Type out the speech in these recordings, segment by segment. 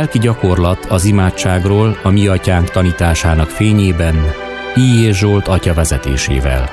Lelki gyakorlat az imádságról a Mi Atyánk tanításának fényében, I. Zsolt atya vezetésével.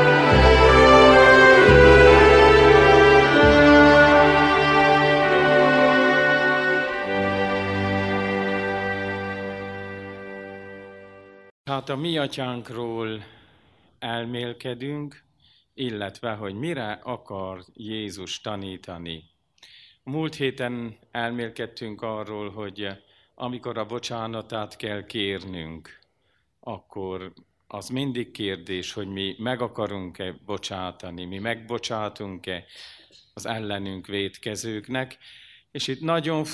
Hát a Mi Atyánkról elmélkedünk, illetve hogy mire akar Jézus tanítani. Múlt héten elmélkedtünk arról, hogy amikor a bocsánatát kell kérnünk, akkor az mindig kérdés, hogy mi meg akarunk-e bocsátani, mi megbocsátunk-e az ellenünk vétkezőknek. És itt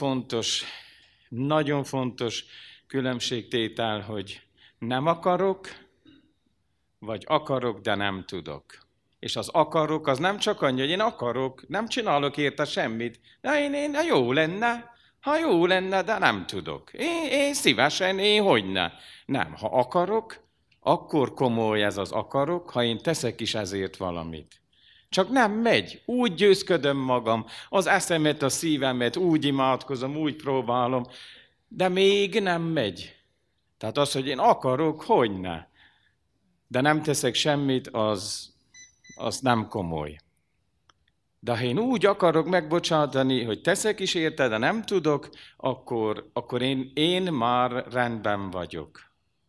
nagyon fontos különbségtétel, hogy nem akarok, vagy akarok, de nem tudok. És az akarok, az nem csak annyi, hogy én akarok, nem csinálok érte semmit. De én ha jó lenne, de nem tudok. Én szívesen, hogyne. Nem, ha akarok, akkor komoly ez az akarok, ha én teszek is ezért valamit. Csak nem megy, úgy győzködöm magam, az eszemet, a szívemet, úgy imádkozom, úgy próbálom, de még nem megy. Tehát az, hogy én akarok, hogyne. De nem teszek semmit, az nem komoly. De ha én úgy akarok megbocsátani, hogy teszek is érte, de nem tudok, akkor én már rendben vagyok.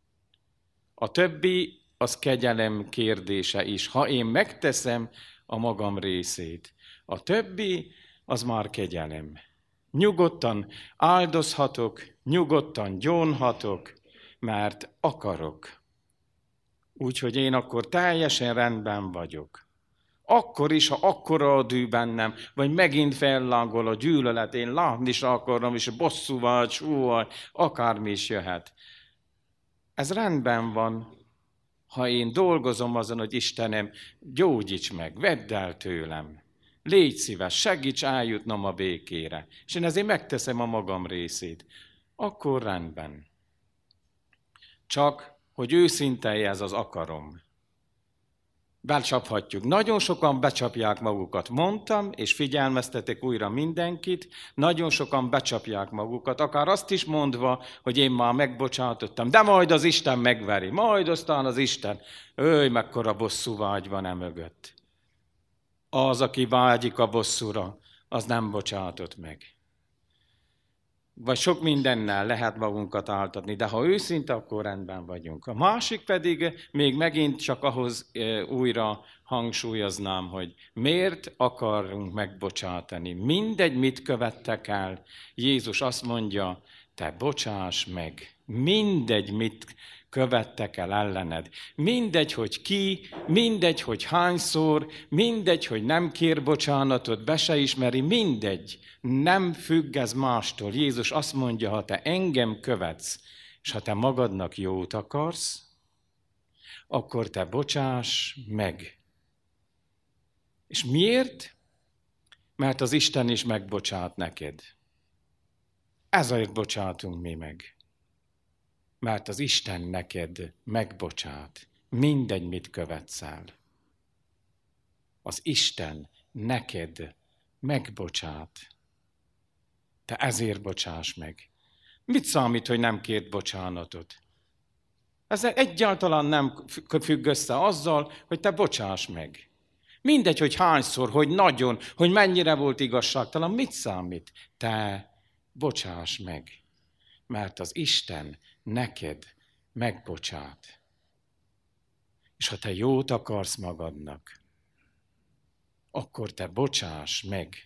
A többi az kegyelem kérdése is. Ha én megteszem a magam részét, a többi az már kegyelem. Nyugodtan áldozhatok, nyugodtan gyónhatok, mert akarok. Úgyhogy én akkor teljesen rendben vagyok. Akkor is, ha akkora a dű bennem, vagy megint fellángol a gyűlölet, én látni is akarom, és bosszúval, csúval, akármi is jöhet. Ez rendben van, ha én dolgozom azon, hogy Istenem, gyógyíts meg, vedd el tőlem. Légy szíves, segíts eljutnom a békére. És én ezért megteszem a magam részét. Akkor rendben. Csak hogy őszintén ez az akarom. Becsaphatjuk. Nagyon sokan becsapják magukat. Mondtam, és figyelmeztetek újra mindenkit, nagyon sokan becsapják magukat, akár azt is mondva, hogy én már megbocsátottam, de majd az Isten megveri, majd aztán az Isten. Mekkora bosszúvágy van mögött. Az, aki vágyik a bosszúra, az nem bocsátott meg. Vagy sok mindennel lehet magunkat áltatni, de ha őszinte, akkor rendben vagyunk. A másik pedig még megint csak ahhoz újra hangsúlyoznám, hogy miért akarunk megbocsátani. Mindegy, mit követtek el. Jézus azt mondja, te bocsáss meg. Mindegy, mit követtek el ellened. Mindegy, hogy ki, mindegy, hogy hányszor, mindegy, hogy nem kér bocsánatot, be se ismeri, mindegy. Nem függ ez mástól. Jézus azt mondja, ha te engem követsz, és ha te magadnak jót akarsz, akkor te bocsáss meg. És miért? Mert az Isten is megbocsát neked. Ezért bocsátunk mi meg. Mert az Isten neked megbocsát. Mindegy, mit követsz el. Az Isten neked megbocsát. Te ezért bocsáss meg. Mit számít, hogy nem kért bocsánatot? Ez egyáltalán nem függ össze azzal, hogy te bocsáss meg. Mindegy, hogy hányszor, hogy nagyon, hogy mennyire volt igazságtalan, mit számít? Te bocsáss meg, mert az Isten neked megbocsát. És ha te jót akarsz magadnak, akkor te bocsáss meg.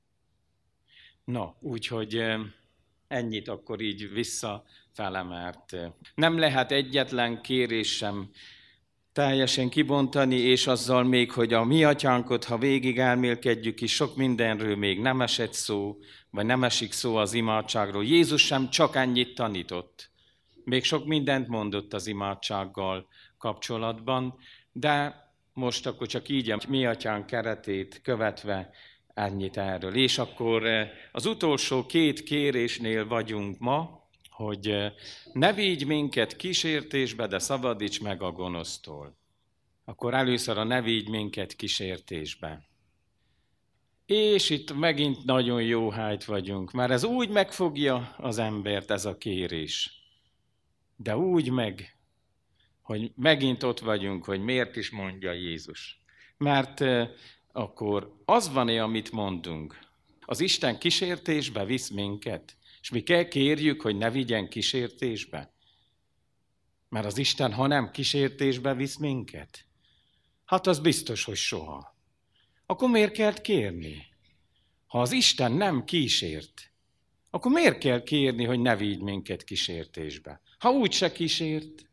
Na, úgyhogy ennyit akkor így visszafele, mert nem lehet egyetlen kérés sem teljesen kibontani, és azzal még, hogy a Mi Atyánkot, ha végig elmélkedjük is, sok mindenről még nem esett szó, vagy nem esik szó az imádságról. Jézus sem csak ennyit tanított. Még sok mindent mondott az imádsággal kapcsolatban, de most akkor csak így a Mi Atyánk keretét követve ennyit erről. És akkor az utolsó 2 kérésnél vagyunk ma, hogy ne vigy minket kísértésbe, de szabadíts meg a gonosztól. Akkor először a ne vigy minket kísértésbe. És itt megint nagyon jó hájt vagyunk, mert ez úgy megfogja az embert, ez a kérés. De úgy meg, hogy megint ott vagyunk, hogy miért is mondja Jézus. Mert akkor az van-e, amit mondunk? Az Isten kísértésbe visz minket, és mi kell kérjük, hogy ne vigyen kísértésbe? Mert az Isten, ha nem kísértésbe visz minket, hát az biztos, hogy soha. Akkor miért kell kérni? Ha az Isten nem kísért, akkor miért kell kérni, hogy ne vigy minket kísértésbe? Ha úgy se kísért,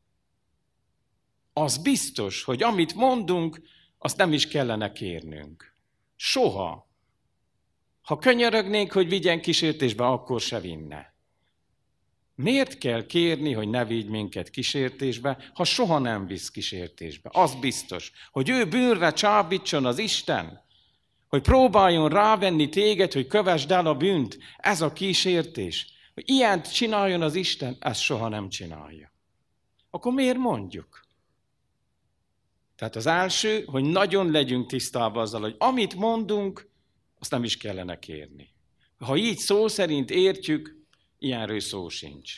az biztos, hogy amit mondunk, azt nem is kellene kérnünk. Soha. Ha könyörögnénk, hogy vigyen kísértésbe, akkor se vinne. Miért kell kérni, hogy ne vigy minket kísértésbe, ha soha nem visz kísértésbe? Az biztos, hogy ő bűnre csábítson az Isten, hogy próbáljon rávenni téged, hogy kövesd el a bűnt. Ez a kísértés. Hogy ilyent csináljon az Isten, ezt soha nem csinálja. Akkor miért mondjuk? Tehát az első, hogy nagyon legyünk tisztában azzal, hogy amit mondunk, azt nem is kellene kérni. Ha így szó szerint értjük, ilyenről szó sincs.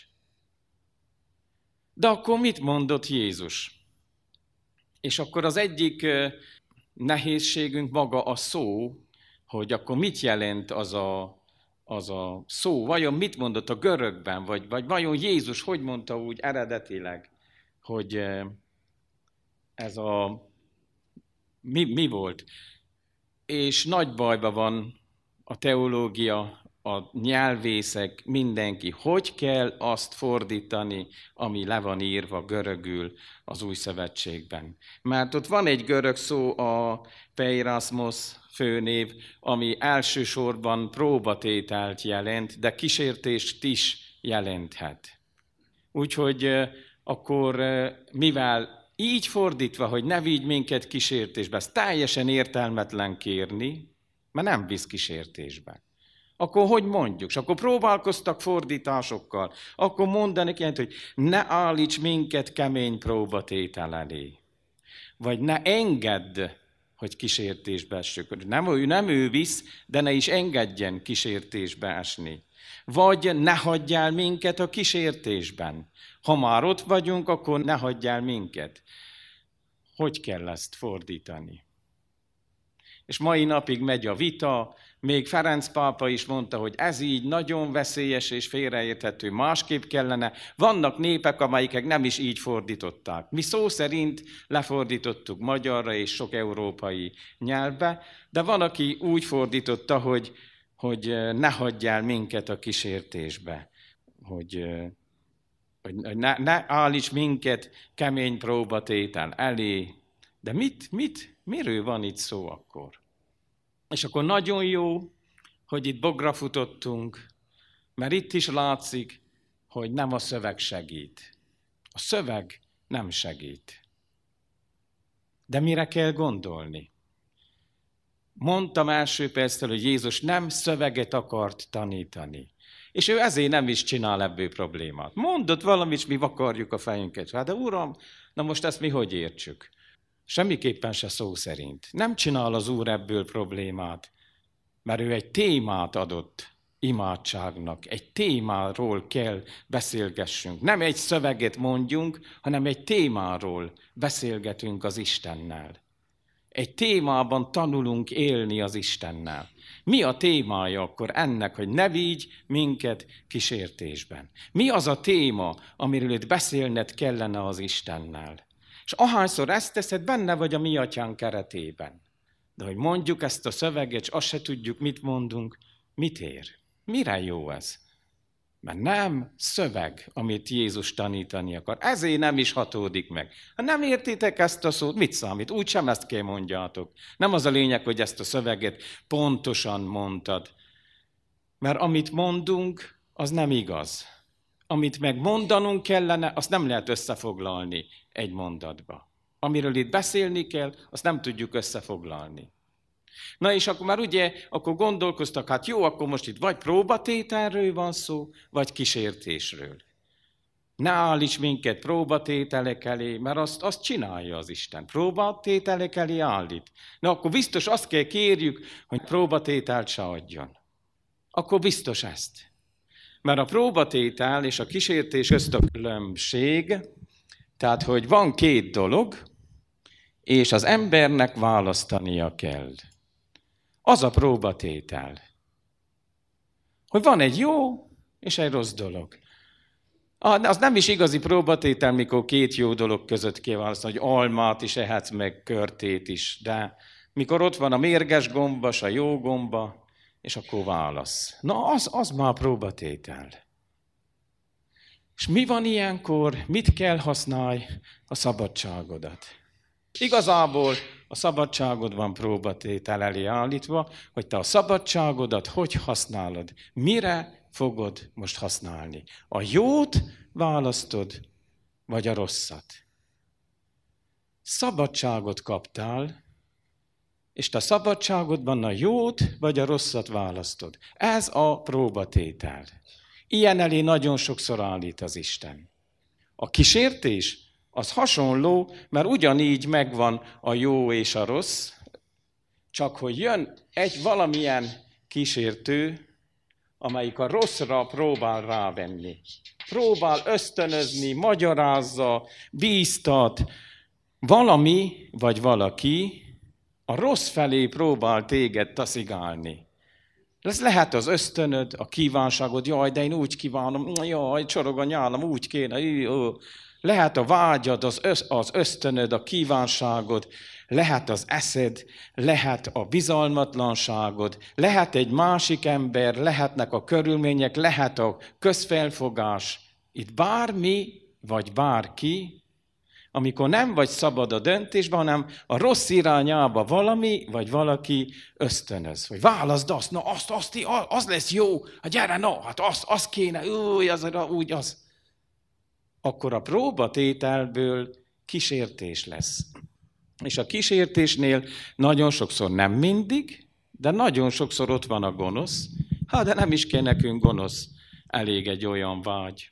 De akkor mit mondott Jézus? És akkor az egyik nehézségünk maga a szó, hogy akkor mit jelent az a szó. Vajon mit mondott a görögben, vagy vajon Jézus hogy mondta úgy eredetileg, hogy ez mi volt? És nagy bajban van a teológia, a nyelvészek, mindenki. Hogy kell azt fordítani, ami le van írva görögül az Új Szövetségben? Mert ott van egy görög szó, a peirasmos főnév, ami elsősorban próbatételt jelent, de kísértést is jelenthet. Úgyhogy akkor mivel így fordítva, hogy ne vigy minket kísértésbe, ez teljesen értelmetlen kérni, mert nem visz kísértésbe. Akkor hogy mondjuk? És akkor próbálkoztak fordításokkal. Akkor mondani kell, hogy ne állíts minket kemény próbatétel elé. Vagy ne engedd, hogy kísértésbe essük. Nem ő visz, de ne is engedjen kísértésbe esni. Vagy ne hagyjál minket a kísértésben. Ha már ott vagyunk, akkor ne hagyjál minket. Hogy kell ezt fordítani? És mai napig megy a vita, még Ferenc pápa is mondta, hogy ez így nagyon veszélyes és félreérthető, másképp kellene. Vannak népek, amelyek nem is így fordították. Mi szó szerint lefordítottuk magyarra és sok európai nyelvbe, de van, aki úgy fordította, hogy ne hagyjál minket a kísértésbe, hogy ne állíts minket kemény próbatétel elé. De miről van itt szó akkor? És akkor nagyon jó, hogy itt bogra futottunk, mert itt is látszik, hogy nem a szöveg segít. A szöveg nem segít. De mire kell gondolni? Mondtam első perctől, hogy Jézus nem szöveget akart tanítani. És ő ezért nem is csinál ebből problémát. Mondott valamit, és mi vakarjuk a fejünket. Hát de Uram, na most ezt mi hogy értsük? Semmiképpen se szó szerint. Nem csinál az Úr ebből problémát, mert ő egy témát adott imádságnak. Egy témáról kell beszélgessünk. Nem egy szöveget mondjunk, hanem egy témáról beszélgetünk az Istennel. Egy témában tanulunk élni az Istennel. Mi a témája akkor ennek, hogy ne vigy minket kísértésben? Mi az a téma, amiről itt beszélned kellene az Istennel? És ahányszor ezt teszed, benne vagy a mi atyánk keretében. De hogy mondjuk ezt a szöveget, és azt se tudjuk, mit mondunk, mit ér? Mire jó ez? Mert nem szöveg, amit Jézus tanítani akar. Ezért nem is hatódik meg. Ha nem értitek ezt a szót, mit számít? Úgysem ezt kell mondjátok. Nem az a lényeg, hogy ezt a szöveget pontosan mondtad. Mert amit mondunk, az nem igaz. Amit meg mondanunk kellene, azt nem lehet összefoglalni egy mondatba. Amiről itt beszélni kell, azt nem tudjuk összefoglalni. Na és akkor már ugye, akkor gondolkoztak, hát jó, akkor most itt vagy próbatételről van szó, vagy kísértésről. Ne állíts minket próbatételek elé, mert azt csinálja az Isten. Próbatételek elé állít. Na akkor biztos azt kell kérjük, hogy próbatételt se adjon. Akkor biztos ezt. Mert a próbatétel és a kísértés közt a különbség, tehát hogy van két dolog, és az embernek választania kell. Az a próbatétel, hogy van egy jó és egy rossz dolog. Az nem is igazi próbatétel, mikor két jó dolog között kell választani, hogy almát is ehetsz, meg körtét is, de mikor ott van a mérges gomba, a jó gomba, és akkor válasz. Na, az már próbatétel. És mi van ilyenkor? Mit kell használni? A szabadságodat. Igazából a szabadságod van próbatétel elé állítva, hogy te a szabadságodat hogy használod, mire fogod most használni. A jót választod, vagy a rosszat. Szabadságot kaptál, és te a szabadságodban a jót, vagy a rosszat választod. Ez a próbatétel. Ilyen elé nagyon sokszor állít az Isten. A kísértés az hasonló, mert ugyanígy megvan a jó és a rossz, csak hogy jön egy valamilyen kísértő, amelyik a rosszra próbál rávenni. Próbál ösztönözni, magyarázza, bíztat. Valami vagy valaki a rossz felé próbál téged taszigálni. Ez lehet az ösztönöd, a kívánságod, jaj, de én úgy kívánom, jaj, csorog a nyálam, úgy kéne. Lehet a vágyad, az ösztönöd, a kívánságod, lehet az eszed, lehet a bizalmatlanságod, lehet egy másik ember, lehetnek a körülmények, lehet a közfelfogás. Itt bármi vagy bárki, amikor nem vagy szabad a döntésben, hanem a rossz irányába valami vagy valaki ösztönöz. Hogy válaszd azt, na az lesz jó, gyere, hát az kéne, úgy az. Akkor a próbatételből kísértés lesz. És a kísértésnél nagyon sokszor nem mindig, de nagyon sokszor ott van a gonosz. De nem is kell nekünk gonosz, elég egy olyan vágy,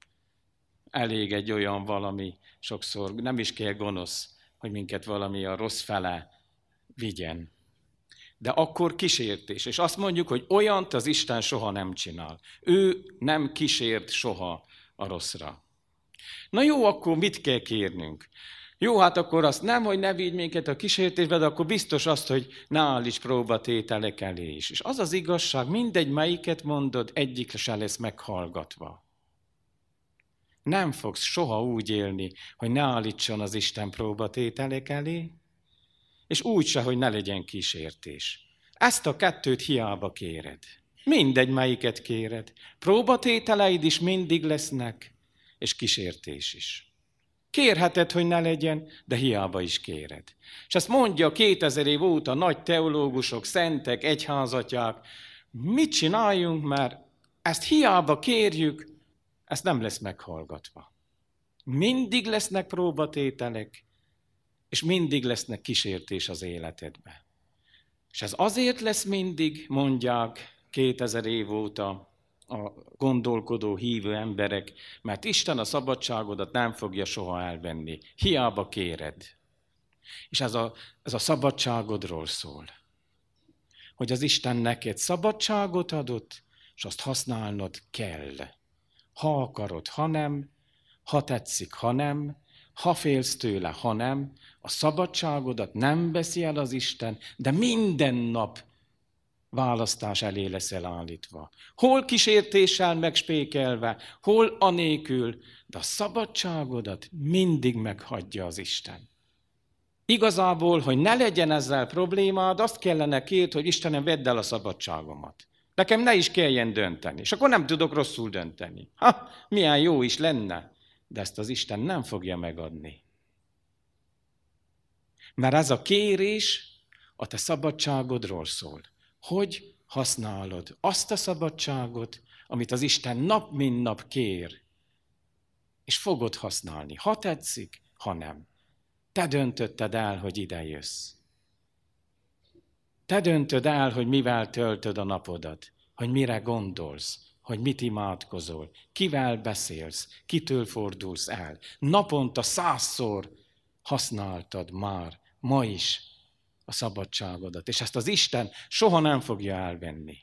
elég egy olyan valami, sokszor nem is kell gonosz, hogy minket valami a rossz fele vigyen. De akkor kísértés. És azt mondjuk, hogy olyant az Isten soha nem csinál. Ő nem kísért soha a rosszra. Na jó, akkor mit kell kérnünk? Jó, hát akkor azt nem, hogy ne vigy minket a kísértésbe, de akkor biztos azt, hogy ne állíts próbatételek elé is. És az az igazság, mindegy, melyiket mondod, egyikre se lesz meghallgatva. Nem fogsz soha úgy élni, hogy ne állítson az Isten próbatételek elé, és úgy se, hogy ne legyen kísértés. Ezt a kettőt hiába kéred. Mindegy, melyiket kéred. Próbatételeid is mindig lesznek, és kísértés is. Kérheted, hogy ne legyen, de hiába is kéred. És ezt mondja 2000 év óta nagy teológusok, szentek, egyházatják. Mit csináljunk, mert ezt hiába kérjük, ezt nem lesz meghallgatva. Mindig lesznek próbatételek, és mindig lesznek kísértés az életedben. És ez azért lesz mindig, mondják 2000 év óta a gondolkodó, hívő emberek, mert Isten a szabadságodat nem fogja soha elvenni. Hiába kéred. És ez a szabadságodról szól. Hogy az Isten neked szabadságot adott, és azt használnod kell. Ha akarod, ha nem, ha tetszik, ha nem, ha félsz tőle, ha nem, a szabadságodat nem veszi el az Isten, de minden nap választás elé leszel állítva. Hol kísértéssel megspékelve, hol anélkül, de a szabadságodat mindig meghagyja az Isten. Igazából, hogy ne legyen ezzel problémád, azt kellene kérni, hogy Istenem, vedd el a szabadságomat. Nekem ne is kelljen dönteni, és akkor nem tudok rosszul dönteni. Milyen jó is lenne, de ezt az Isten nem fogja megadni. Mert ez a kérés a te szabadságodról szól. Hogy használod azt a szabadságot, amit az Isten nap mint nap kér, és fogod használni, ha tetszik, ha nem. Te döntötted el, hogy ide jössz. Te döntöd el, hogy mivel töltöd a napodat, hogy mire gondolsz, hogy mit imádkozol, kivel beszélsz, kitől fordulsz el. Naponta 100-szor használtad már, ma is a szabadságodat, és ezt az Isten soha nem fogja elvenni.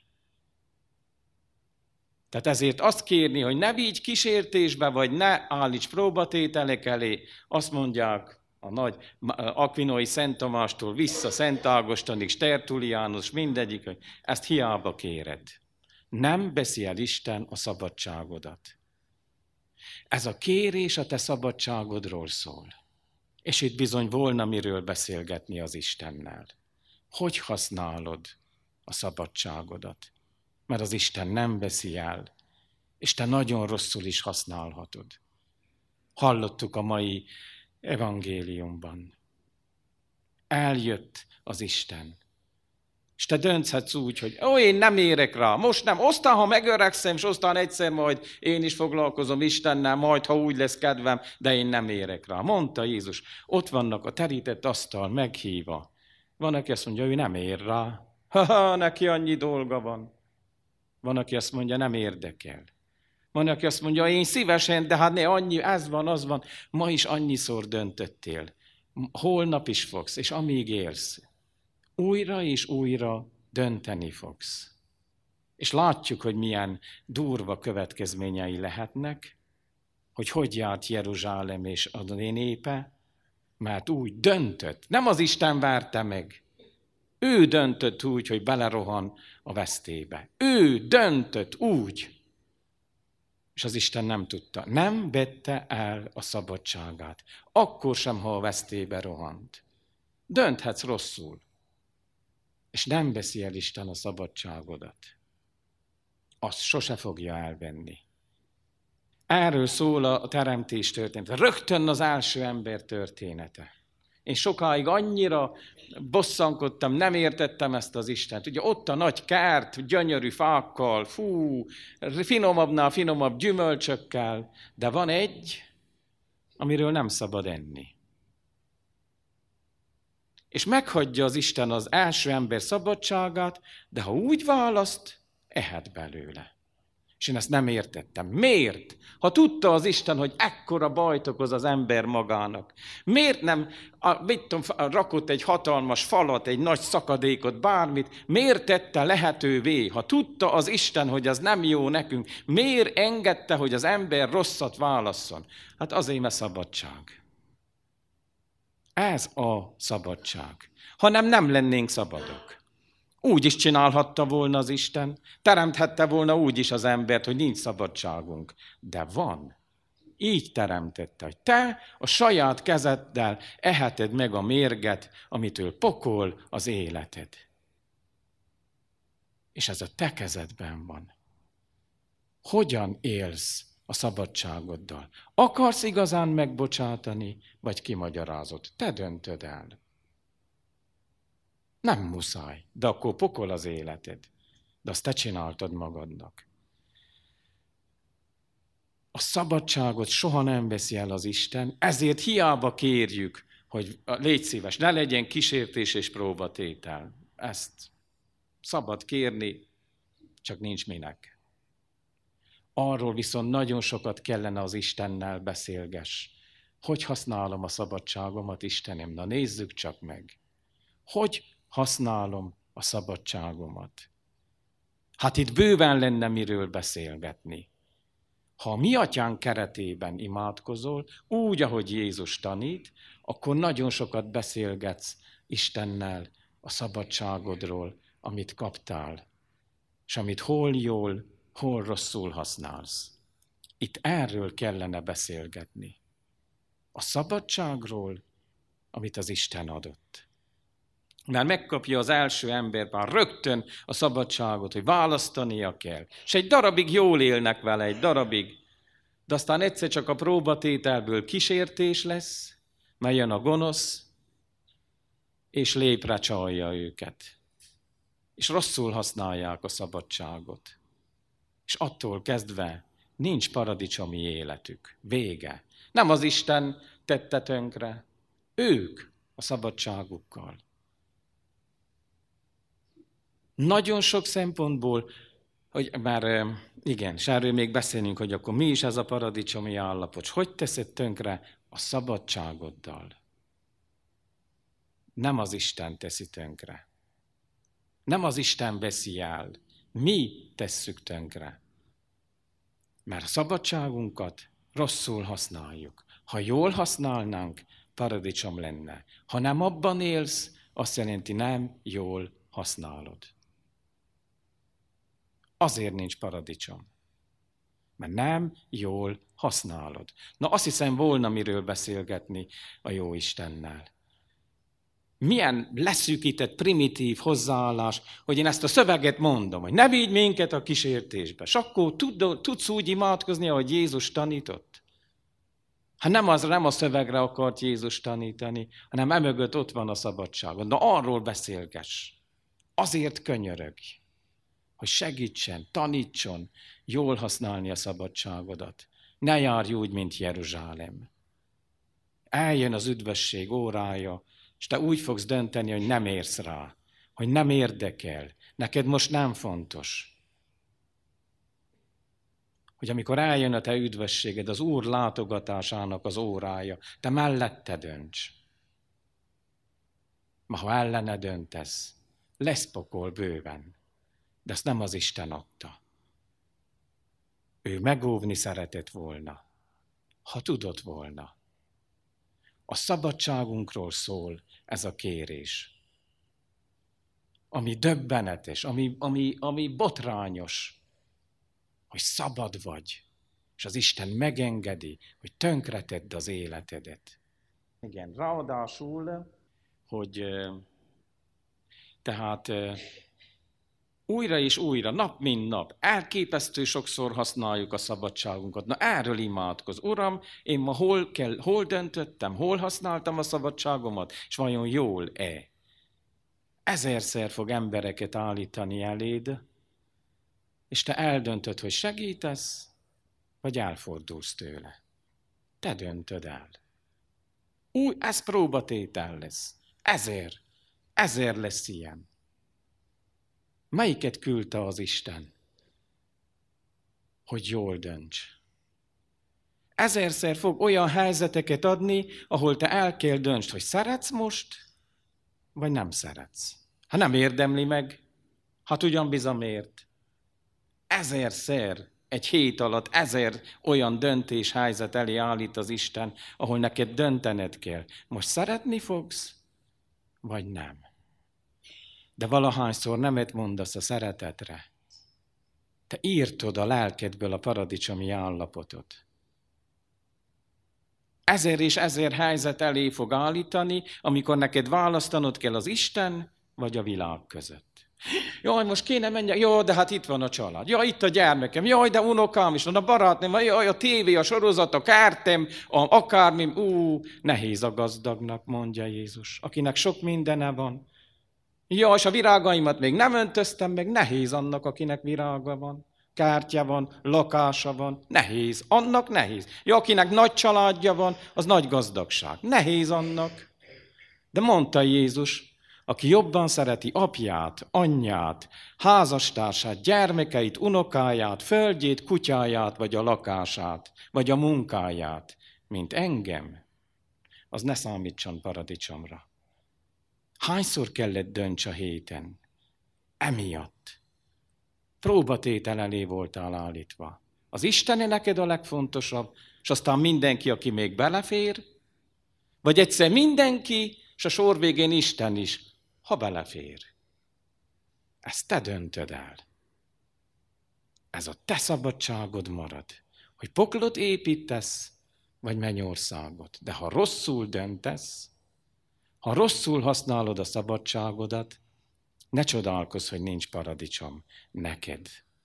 Tehát ezért azt kérni, hogy ne vigy kísértésbe, vagy ne állíts próbatételek elé, azt mondják a nagy akvinói Szent Tamástól vissza Szent Ágostonig, Tertullianus, mindegyik, hogy ezt hiába kéred. Nem veszi el Isten a szabadságodat. Ez a kérés a te szabadságodról szól. És itt bizony volna miről beszélgetni az Istennel. Hogy használod a szabadságodat? Mert az Isten nem veszi el, és te nagyon rosszul is használhatod. Hallottuk a mai evangéliumban. Eljött az Isten. És te dönthetsz úgy, hogy én nem érek rá, most nem, aztán ha megöregszem, és aztán egyszer majd én is foglalkozom Istennel, majd ha úgy lesz kedvem, de én nem érek rá. Mondta Jézus, ott vannak a terített asztal meghívva. Van, aki azt mondja, ő nem ér rá. Neki annyi dolga van. Van, aki azt mondja, nem érdekel. Van, aki azt mondja, én szívesen, de hát ne annyi, ez van, az van. Ma is annyiszor döntöttél. Holnap is fogsz, és amíg élsz. Újra és újra dönteni fogsz. És látjuk, hogy milyen durva következményei lehetnek, hogy járt Jeruzsálem és a népe, mert úgy döntött. Nem az Isten verte meg. Ő döntött úgy, hogy belerohan a vesztébe. Ő döntött úgy. És az Isten nem tudta. Nem vette el a szabadságát. Akkor sem, ha a vesztébe rohant. Dönthetsz rosszul. És nem veszi el Isten a szabadságodat. Azt sose fogja elvenni. Erről szól a teremtés története. Rögtön az első ember története. Én sokáig annyira bosszankodtam, nem értettem ezt az Istent. Ugye ott a nagy kert, gyönyörű fákkal, finomabbnál finomabb gyümölcsökkel, de van egy, amiről nem szabad enni. És meghagyja az Isten az első ember szabadságát, de ha úgy választ, ehet belőle. És én ezt nem értettem. Miért? Ha tudta az Isten, hogy ekkora bajt okoz az ember magának, miért nem rakott egy hatalmas falat, egy nagy szakadékot, bármit, miért tette lehetővé? Ha tudta az Isten, hogy az nem jó nekünk, miért engedte, hogy az ember rosszat válasszon? Hát azért, mert szabadság. Ez a szabadság. Hanem nem lennénk szabadok. Úgy is csinálhatta volna az Isten, teremthette volna úgy is az embert, hogy nincs szabadságunk. De van. Így teremtette, hogy te a saját kezeddel eheted meg a mérget, amitől pokol az életed. És ez a te kezedben van. Hogyan élsz a szabadságoddal? Akarsz igazán megbocsátani, vagy kimagyarázod? Te döntöd el. Nem muszáj, de akkor pokol az életed. De azt te csináltad magadnak. A szabadságot soha nem veszi el az Isten, ezért hiába kérjük, hogy légy szíves, ne legyen kísértés és próbatétel. Ezt szabad kérni, csak nincs minek. Arról viszont nagyon sokat kellene az Istennel beszélgess. Hogy használom a szabadságomat, Istenem? Na nézzük csak meg. Hogy használom a szabadságomat? Hát itt bőven lenne miről beszélgetni. Ha a mi atyánk keretében imádkozol, úgy, ahogy Jézus tanít, akkor nagyon sokat beszélgetsz Istennel a szabadságodról, amit kaptál, és amit hol jól, hol rosszul használsz. Itt erről kellene beszélgetni. A szabadságról, amit az Isten adott. Mert megkapja az első ember már rögtön a szabadságot, hogy választania kell. És egy darabig jól élnek vele, egy darabig. De aztán egyszer csak a próbatételből kísértés lesz, mert jön a gonosz, és lépre csalja őket. És rosszul használják a szabadságot. És attól kezdve nincs paradicsomi életük. Vége. Nem az Isten tette tönkre, ők a szabadságukkal. Nagyon sok szempontból És erről még beszélünk, hogy akkor mi is ez a paradicsomi állapot. Hogy teszed tönkre a szabadságoddal? Nem az Isten teszi tönkre. Nem az Isten veszi el. Mi tesszük tönkre. Mert a szabadságunkat rosszul használjuk. Ha jól használnánk, paradicsom lenne. Ha nem abban élsz, azt jelenti, nem jól használod. Azért nincs paradicsom. Mert nem jól használod. Na azt hiszem, volna miről beszélgetni a jó Istennel. Milyen leszűkített, primitív hozzáállás, hogy én ezt a szöveget mondom, hogy ne vigy minket a kísértésbe. És akkor tudsz úgy imádkozni, ahogy Jézus tanított? Hát nem a szövegre akart Jézus tanítani, hanem emögött ott van a szabadságod. Na arról beszélgess. Azért könyörögj, hogy segítsen, tanítson jól használni a szabadságodat. Ne járj úgy, mint Jeruzsálem. Eljön az üdvösség órája, és te úgy fogsz dönteni, hogy nem érsz rá, hogy nem érdekel, neked most nem fontos. Hogy amikor eljön a te üdvösséged, az Úr látogatásának az órája, te mellette dönts. Ma ha ellene döntesz, lesz pokol bőven, de ezt nem az Isten adta. Ő megóvni szeretett volna, ha tudott volna. A szabadságunkról szól ez a kérés. Ami döbbenetes, ami botrányos, hogy szabad vagy, és az Isten megengedi, hogy tönkretedd az életedet. Igen, ráadásul, hogy tehát újra és újra, nap mint nap, elképesztő sokszor használjuk a szabadságunkat. Na erről imádkoz. Uram, én ma hol döntöttem, hol használtam a szabadságomat, és vajon jól-e? Ezerszer fog embereket állítani eléd, és te eldöntöd, hogy segítesz, vagy elfordulsz tőle. Te döntöd el. Ez próbatétel lesz. Ezért lesz ilyen. Melyiket küldte az Isten, hogy jól dönts? Ezerszer fog olyan helyzeteket adni, ahol te el kell döntsd, hogy szeretsz most, vagy nem szeretsz. Ha nem érdemli meg, hát ugyan bizony miért. Ezerszer egy hét alatt 1000 olyan döntéshelyzet elé állít az Isten, ahol neked döntened kell. Most szeretni fogsz, vagy nem? De valahányszor nemet mondasz a szeretetre. Te írtod a lelkedből a paradicsomi állapotot. 1000 és 1000 helyzet elé fog állítani, amikor neked választanod kell az Isten vagy a világ között. Jaj, most kéne menjek, jaj, de hát itt van a család, jaj, itt a gyermekem, jaj, de unokám is van, a barátnőm, jaj, a tévé, a sorozat, a kártem, akármi, nehéz a gazdagnak, mondja Jézus, akinek sok mindene van. Jaj, és a virágaimat még nem öntöztem meg, nehéz annak, akinek virága van, kártya van, lakása van, nehéz, annak nehéz. Ja, akinek nagy családja van, az nagy gazdagság, nehéz annak. De mondta Jézus, aki jobban szereti apját, anyját, házastársát, gyermekeit, unokáját, földjét, kutyáját, vagy a lakását, vagy a munkáját, mint engem, az ne számítson paradicsomra. Hányszor kellett dönts a héten? Emiatt. Próbatétel elé voltál állítva. Az Isten neked a legfontosabb, és aztán mindenki, aki még belefér, vagy egyszer mindenki, és a sor végén Isten is, ha belefér. Ezt te döntöd el. Ez a te szabadságod marad, hogy poklot építesz, vagy mennyországot. De ha rosszul döntesz, ha rosszul használod a szabadságodat, ne csodálkozz, hogy nincs paradicsom neked.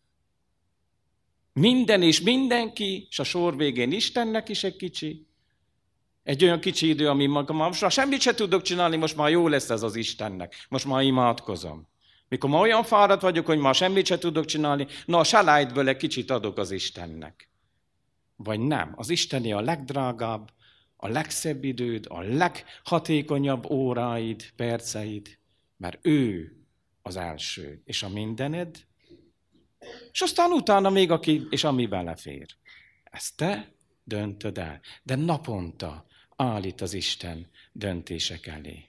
Minden és mindenki, és a sor végén Istennek is egy kicsi. Egy olyan kicsi idő, ami most semmit se tudok csinálni, most már jó lesz ez az Istennek. Most már imádkozom. Mikor már olyan fáradt vagyok, hogy már semmit se tudok csinálni, na a selejtből egy kicsit adok az Istennek. Vagy nem. Az Isteni a legdrágább, a legszebb időd, a leghatékonyabb óráid, perceid, mert ő az első, és a mindened És aztán utána még aki és ami belefér. Ezt te döntöd el. De naponta állít az Isten döntések elé.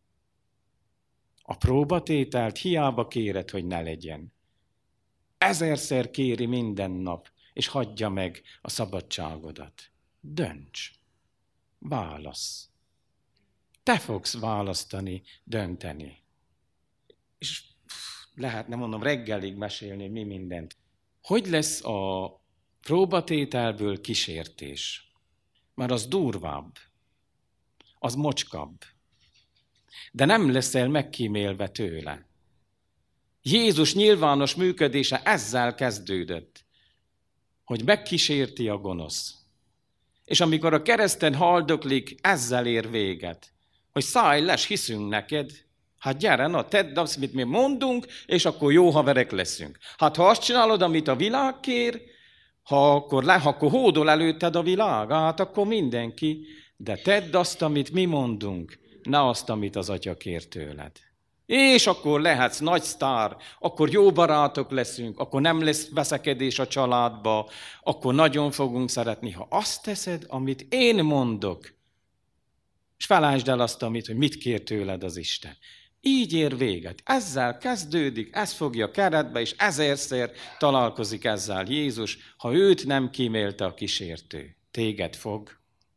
A próbatételt hiába kéred, hogy ne legyen. 1000-szer kéri minden nap, és hagyja meg a szabadságodat. Dönts. Válasz. Te fogsz választani, dönteni. És lehetne, mondom, reggelig mesélni, mi mindent. Hogy lesz a próbatételből kísértés? Mert az durvább, az mocskabb. De nem leszel megkímélve tőle. Jézus nyilvános működése ezzel kezdődött, hogy megkísérti a gonosz. És amikor a kereszten haldoklik, ezzel ér véget, hogy szállj les, hiszünk neked, hát gyere, na, tedd azt, mit mi mondunk, és akkor jó haverek leszünk. Hát ha azt csinálod, amit a világ kér, akkor hódol előtted a világ, hát akkor mindenki, de tedd azt, amit mi mondunk, ne azt, amit az Atya kér tőled. És akkor lehetsz nagy sztár, akkor jó barátok leszünk, akkor nem lesz veszekedés a családba, akkor nagyon fogunk szeretni, ha azt teszed, amit én mondok, és felejtsd el azt, hogy mit kér tőled az Isten. Így ér véget. Ezzel kezdődik, ez fogja keretbe, és 1000-szer találkozik ezzel Jézus, ha őt nem kímélte a kísértő. Téged fog.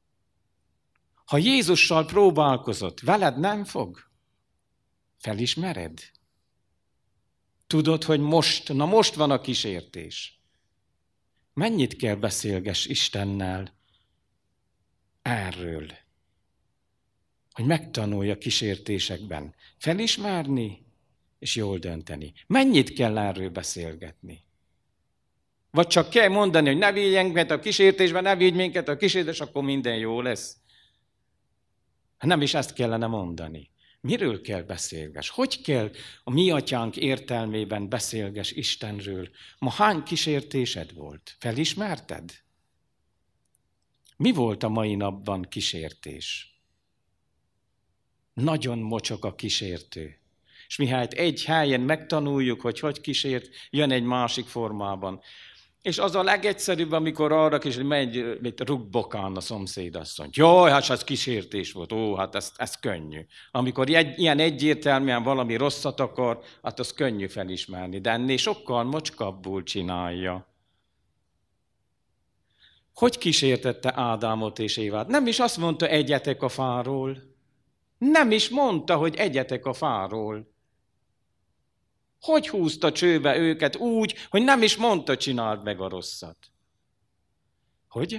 Ha Jézussal próbálkozott, veled nem fog. Felismered? Tudod, hogy most van a kísértés. Mennyit kell beszélgess Istennel erről? Hogy megtanulja kísértésekben felismerni és jól dönteni. Mennyit kell erről beszélgetni? Vagy csak kell mondani, hogy ne vigy minket a kísértésben, ne vigy minket a kísértés, akkor minden jó lesz. Nem is ezt kellene mondani. Miről kell beszélgess? Hogy kell a mi atyánk értelmében beszélgess Istenről? Ma hány kísértésed volt? Felismerted? Mi volt a mai napban kísértés? Nagyon mocsok a kísértő. És mihelyt egy helyen megtanuljuk, hogy kísért, jön egy másik formában. És az a legegyszerűbb, amikor arra is, hogy megy, mit rugbokán a szomszédasszony. Jaj, hát ez kísértés volt, hát ez könnyű. Amikor ilyen egyértelműen valami rosszat akar, hát az könnyű felismerni, de ennél sokkal mocskabbul csinálja. Hogy kísértette Ádámot és Évát? Nem is azt mondta, egyetek a fáról. Nem is mondta, hogy egyetek a fáról. Hogy húzta csőbe őket úgy, hogy nem is mondta, csináld meg a rosszat? Hogy?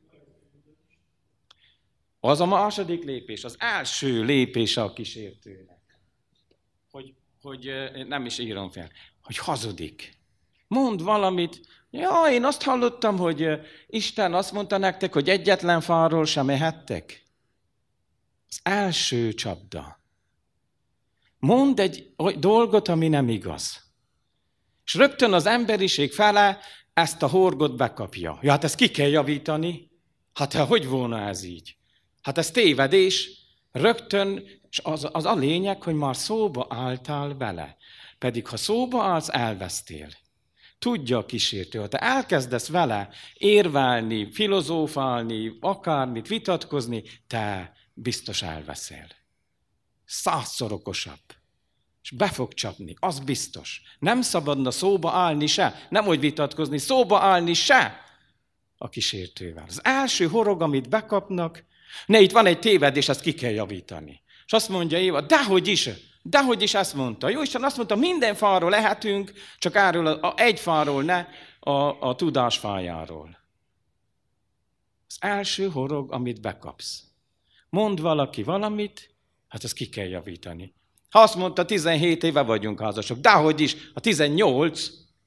Az a második lépés, az első lépése a kísértőnek. Hogy nem is írom fel, hogy hazudik. Mond valamit, én azt hallottam, hogy Isten azt mondta nektek, hogy egyetlen fáról sem ehettek. Az első csapda. Mond egy dolgot, ami nem igaz. És rögtön az emberiség fele ezt a horgot bekapja. Ja, hát ezt ki kell javítani. Hát hogy volna ez így? Hát ez tévedés. Rögtön, és az a lényeg, hogy már szóba álltál vele. Pedig ha szóba állsz, elvesztél. Tudja a kísértő, ha te elkezdesz vele érvelni, filozófálni, akármit vitatkozni, te biztos elveszel. 100-szor okosabb. És be fog csapni, az biztos. Nem szabadna szóba állni se, nem hogy vitatkozni, szóba állni se a kísértővel. Az első horog, amit bekapnak, itt van egy tévedés, ezt ki kell javítani. És azt mondja Éva, dehogy is ezt mondta. Jó Isten azt mondta, minden fáról lehetünk, csak erről egy fáról ne, a tudás fájáról. Az első horog, amit bekapsz. Mond valaki valamit, hát azt ki kell javítani. Ha azt mondta, 17 éve vagyunk házasok, dehogy is, a 18.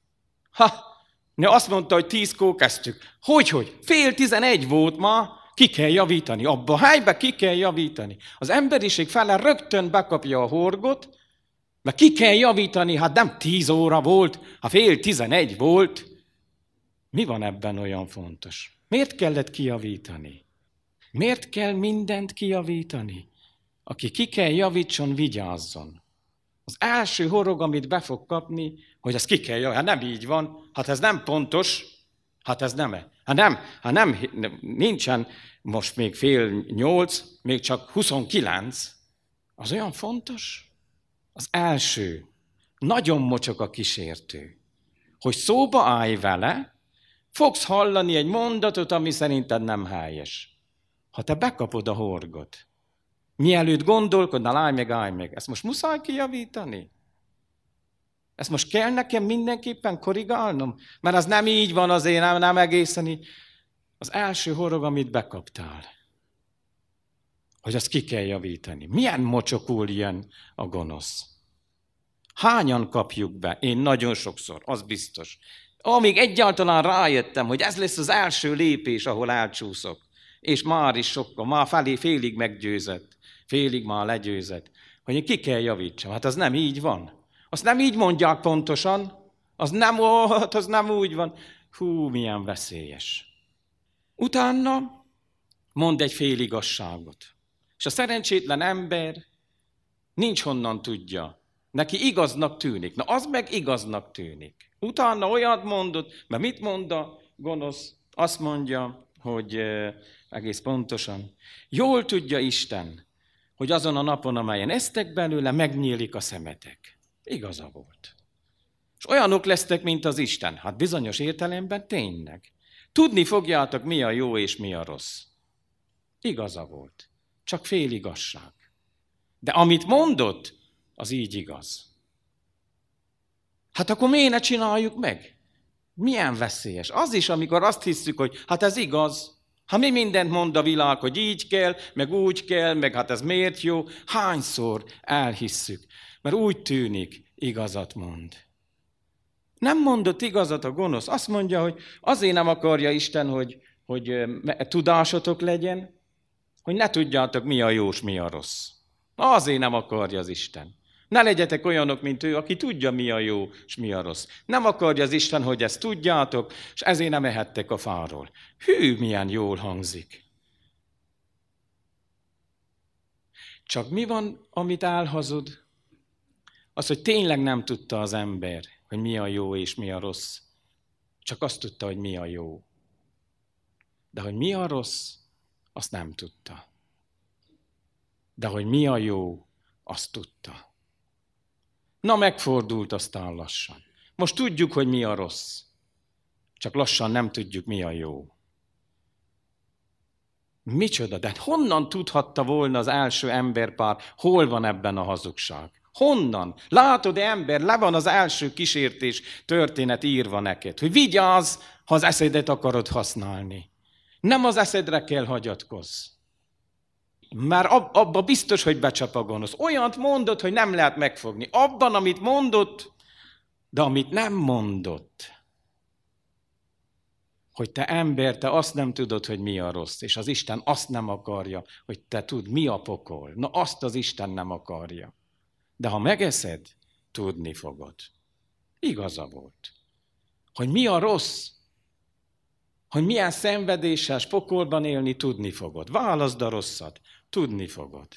Azt mondta, hogy 10-kor kezdtük. Hogy? Fél 11 volt ma, ki kell javítani. Abba a helybe ki kell javítani. Az emberiség fele rögtön bekapja a horgot, mert ki kell javítani, hát nem 10 óra volt, ha fél 11 volt. Mi van ebben olyan fontos? Miért kellett kijavítani? Miért kell mindent kijavítani? Aki ki kell javítson, vigyázzon. Az első horog, amit be fog kapni, hogy ez ki kell jönni. Hát nem így van, hát ez nem pontos, hát ez nem. Hát nem, nincsen most még 7:30, még csak 29. Az olyan fontos? Az első, nagyon mocsok a kísértő, hogy szóba állj vele, fogsz hallani egy mondatot, ami szerinted nem helyes. Ha te bekapod a horgot, mielőtt gondolkodnál, állj meg, ezt most muszáj kijavítani? Ezt most kell nekem mindenképpen korrigálnom? Mert az nem így van, azért nem egészen így. Az első horog, amit bekaptál, hogy azt ki kell javítani. Milyen mocsokul jön a gonosz? Hányan kapjuk be? Én nagyon sokszor, az biztos. Amíg egyáltalán rájöttem, hogy ez lesz az első lépés, ahol elcsúszok, és már is sokkal, már félig meggyőzött, félig már legyőzött, hogy én ki kell javítsam. Hát az nem így van. Azt nem így mondják pontosan, az nem úgy van. Hú, milyen veszélyes. Utána mond egy féligasságot. És a szerencsétlen ember nincs honnan tudja. Neki igaznak tűnik. Na, az meg igaznak tűnik. Utána olyat mondott, mert mit mond a gonosz? Azt mondja, hogy egész pontosan, jól tudja Isten, hogy azon a napon, amelyen esztek belőle, megnyílik a szemetek. Igaza volt. És olyanok lesztek, mint az Isten. Hát bizonyos értelemben tényleg. Tudni fogjátok, mi a jó és mi a rossz. Igaza volt. Csak féligasság. De amit mondott, az így igaz. Hát akkor miért ne csináljuk meg? Milyen veszélyes. Az is, amikor azt hiszük, hogy hát ez igaz. Ha mi mindent mond a világ, hogy így kell, meg úgy kell, meg hát ez miért jó, hányszor elhisszük. Mert úgy tűnik, igazat mond. Nem mondott igazat a gonosz. Azt mondja, hogy azért nem akarja Isten, hogy tudásotok legyen, hogy ne tudjátok, mi a jó és mi a rossz. Azért nem akarja az Isten. Ne legyetek olyanok, mint ő, aki tudja, mi a jó és mi a rossz. Nem akarja az Isten, hogy ezt tudjátok, és ezért nem ehettek a fáról. Hű, milyen jól hangzik. Csak mi van, amit elhazud? Az, hogy tényleg nem tudta az ember, hogy mi a jó és mi a rossz. Csak azt tudta, hogy mi a jó. De hogy mi a rossz, azt nem tudta. De hogy mi a jó, azt tudta. Na, megfordult aztán lassan. Most tudjuk, hogy mi a rossz. Csak lassan nem tudjuk, mi a jó. Micsoda, de honnan tudhatta volna az első emberpár, hol van ebben a hazugság? Honnan? Látod, ember, le van az első kísértés történet írva neked, hogy vigyázz, ha az eszedet akarod használni. Nem az eszedre kell hagyatkozz. Már abba biztos, hogy becsap a gonosz. Olyant mondott, hogy nem lehet megfogni. Abban, amit mondott, de amit nem mondott. Hogy te ember, te azt nem tudod, hogy mi a rossz, és az Isten azt nem akarja, hogy te tudd, mi a pokol. Na, azt az Isten nem akarja. De ha megeszed, tudni fogod. Igaza volt. Hogy mi a rossz, hogy milyen szenvedéses pokolban élni, tudni fogod. Válaszd a rosszat, tudni fogod.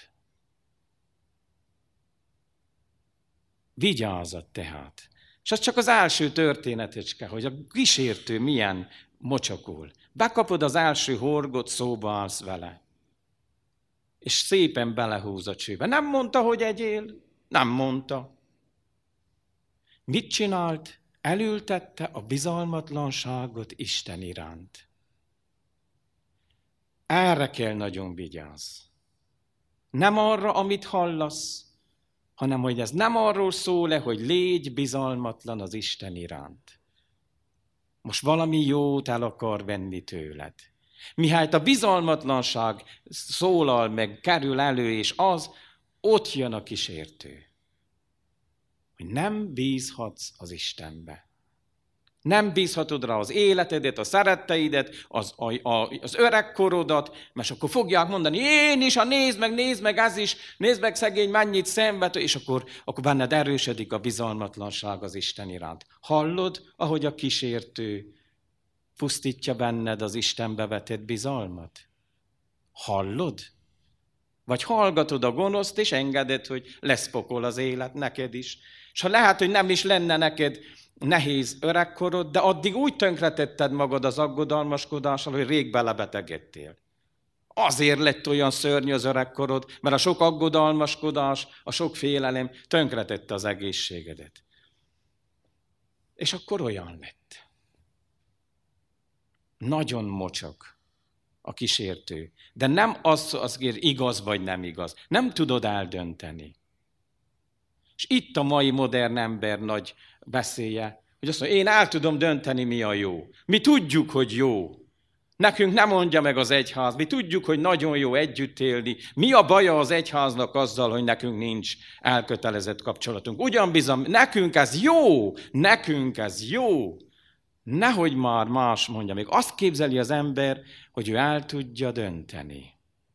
Vigyázat tehát. És az csak az első történetecske, hogy a kísértő milyen mocsokul. Bekapod az első horgot, szóba állsz vele. És szépen belehúz a csőbe. Nem mondta, hogy egyél. Nem mondta. Mit csinált? Elültette a bizalmatlanságot Isten iránt. Erre kell nagyon vigyázz. Nem arra, amit hallasz, hanem hogy ez nem arról szól-e, hogy légy bizalmatlan az Isten iránt. Most valami jót el akar venni tőled. Mihelyt a bizalmatlanság szólal meg, kerül elő, és az, ott jön a kísértő. Hogy nem bízhatsz az Istenbe. Nem bízhatod rá az életedet, a szeretteidet, az öregkorodat, mert akkor fogják mondani, én is, nézd meg, ez is, nézd meg szegény, mennyit szenved, és akkor benned erősödik a bizalmatlanság az Isten iránt. Hallod, ahogy a kísértő pusztítja benned az Istenbe vetett bizalmat? Hallod? Vagy hallgatod a gonoszt, és engeded, hogy lesz pokol az élet neked is. És ha lehet, hogy nem is lenne neked nehéz öregkorod, de addig úgy tönkretetted magad az aggodalmaskodással, hogy rég belebetegedtél. Azért lett olyan szörnyű az öregkorod, mert a sok aggodalmaskodás, a sok félelem tönkretette az egészségedet. És akkor olyan lett. Nagyon mocsok a kísértő. De nem azért igaz vagy nem igaz. Nem tudod eldönteni. És itt a mai modern ember nagy beszélje, hogy azt mondja, én el tudom dönteni, mi a jó. Mi tudjuk, hogy jó. Nekünk nem mondja meg az egyház. Mi tudjuk, hogy nagyon jó együtt élni. Mi a baja az egyháznak azzal, hogy nekünk nincs elkötelezett kapcsolatunk? Ugyan bizony, nekünk ez jó. Nekünk ez jó. Nehogy már más mondja, még azt képzeli az ember, hogy ő el tudja dönteni.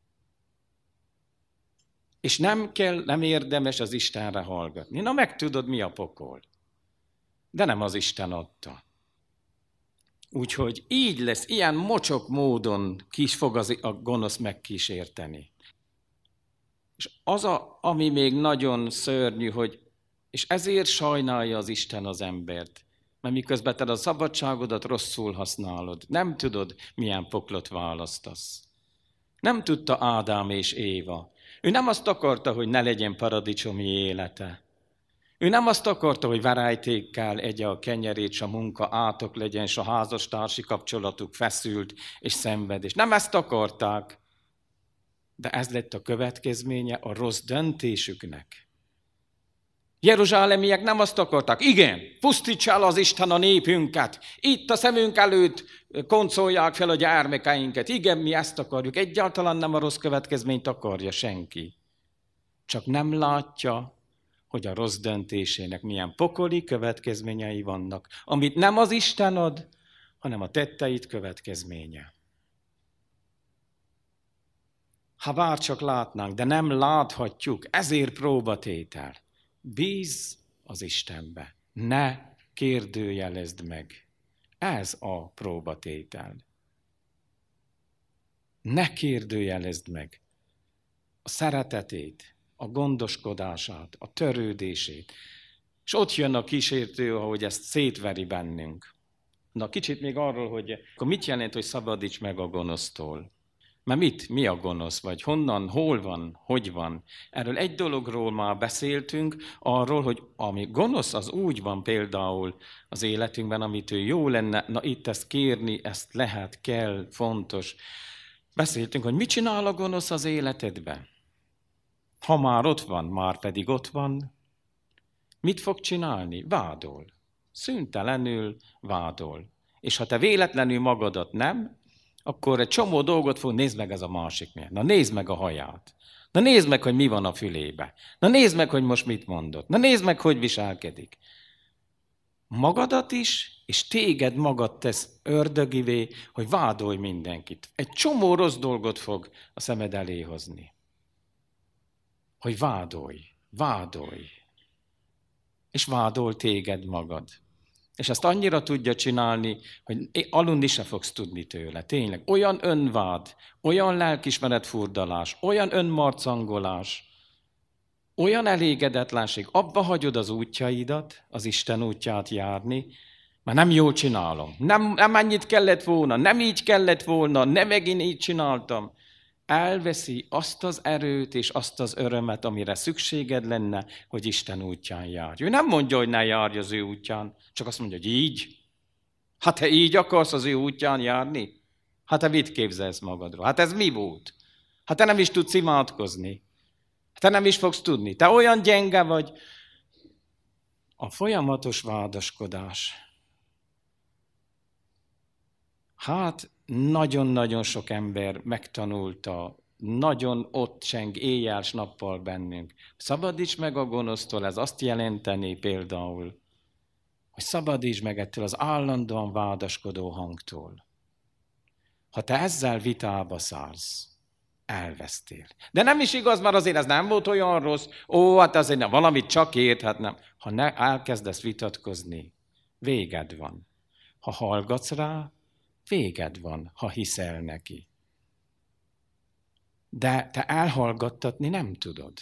És nem érdemes az Istenre hallgatni. Na megtudod, mi a pokol. De nem az Isten adta. Úgyhogy így lesz, ilyen mocsok módon fog a gonosz megkísérteni. És az, ami még nagyon szörnyű, és ezért sajnálja az Isten az embert, mert miközben te a szabadságodat rosszul használod, nem tudod, milyen poklot választasz. Nem tudta Ádám és Éva. Ő nem azt akarta, hogy ne legyen paradicsomi élete. Ő nem azt akarta, hogy verejtékkel egye a kenyerét, s a munka átok legyen, s a házastársi kapcsolatuk feszült és szenvedés. Nem ezt akarták, de ez lett a következménye a rossz döntésüknek. Jeruzsálemiek nem azt akarták, igen, pusztíts el az Isten a népünket, itt a szemünk előtt koncolják fel a gyermekeinket. Igen, mi ezt akarjuk, egyáltalán nem a rossz következményt akarja senki. Csak nem látja, hogy a rossz döntésének milyen pokoli következményei vannak, amit nem az Isten ad, hanem a tetteit következménye. Ha bár csak látnánk, de nem láthatjuk, ezért próbatétel. Bízz az Istenbe, ne kérdőjelezd meg. Ez a próbatétel. Ne kérdőjelezd meg a szeretetét, a gondoskodását, a törődését. És ott jön a kísértő, ahogy ezt szétveri bennünk. Na, kicsit még arról, hogy akkor mit jelent, hogy szabadíts meg a gonosztól? Mert mi a gonosz? Vagy honnan, hol van, hogy van? Erről egy dologról már beszéltünk, arról, hogy ami gonosz, az úgy van például az életünkben, amitől jó lenne, na itt ezt kérni, ezt lehet, kell, fontos. Beszéltünk, hogy mit csinál a gonosz az életedben? Ha már ott van, már pedig ott van, mit fog csinálni? Vádol. Szüntelenül vádol. És ha te véletlenül magadat nem, akkor egy csomó dolgot fog, nézd meg ez a másik milyen. Na nézd meg a haját. Na nézd meg, hogy mi van a fülébe. Na nézd meg, hogy most mit mondott. Na nézd meg, hogy viselkedik. Magadat is, és téged magad tesz ördögivé, hogy vádolj mindenkit. Egy csomó rossz dolgot fog a szemed elé hozni. Hogy vádolj. És vádol téged magad. És ezt annyira tudja csinálni, hogy aludni se fogsz tudni tőle. Tényleg. Olyan önvád, olyan lelkismeretfurdalás, olyan önmarcangolás, olyan elégedetlenség. Abba hagyod az útjaidat, az Isten útját járni, mert nem jól csinálom. Nem ennyit kellett volna, nem így kellett volna, nem megint így csináltam. Elveszi azt az erőt és azt az örömet, amire szükséged lenne, hogy Isten útján járj. Ő nem mondja, hogy ne járj az ő útján, csak azt mondja, hogy így. Hát te így akarsz az ő útján járni? Hát te mit képzelsz magadról? Hát ez mi volt? Hát te nem is tudsz imádkozni. Te nem is fogsz tudni. Te olyan gyenge vagy. A folyamatos vádaskodás. Hát nagyon-nagyon sok ember megtanulta, nagyon ott cseng éjjel s nappal bennünk. Szabadíts meg a gonosztól, ez azt jelenteni például, hogy szabadíts meg ettől az állandóan vádaskodó hangtól. Ha te ezzel vitába szállsz, elvesztél. De nem is igaz, mert azért ez nem volt olyan rossz, hát azért nem, valamit csak ért, hát nem. Ha elkezdesz vitatkozni, véged van. Ha hallgatsz rá, véged van, ha hiszel neki. de te elhallgattatni nem tudod.